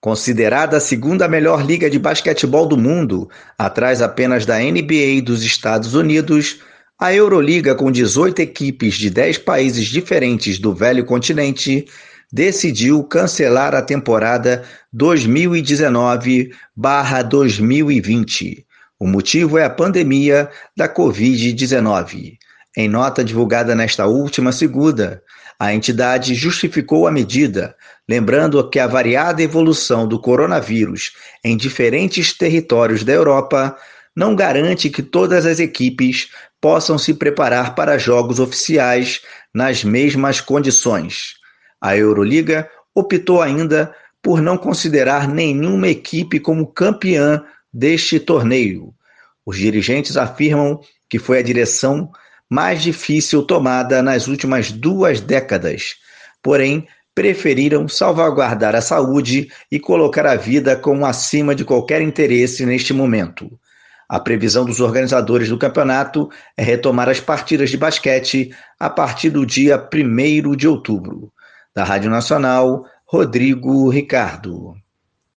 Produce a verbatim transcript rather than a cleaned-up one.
Considerada a segunda melhor liga de basquetebol do mundo, atrás apenas da N B A dos Estados Unidos, a Euroliga, com dezoito equipes de dez países diferentes do velho continente, decidiu cancelar a temporada dois mil e dezenove barra dois mil e vinte. O motivo é a pandemia da covid dezenove. Em nota divulgada nesta última segunda, a entidade justificou a medida, lembrando que a variada evolução do coronavírus em diferentes territórios da Europa não garante que todas as equipes possam se preparar para jogos oficiais nas mesmas condições. A Euroliga optou ainda por não considerar nenhuma equipe como campeã deste torneio. Os dirigentes afirmam que foi a direção mais difícil tomada nas últimas duas décadas, porém preferiram salvaguardar a saúde e colocar a vida como acima de qualquer interesse neste momento. A previsão dos organizadores do campeonato é retomar as partidas de basquete a partir do dia primeiro de outubro. Da Rádio Nacional, Rodrigo Ricardo.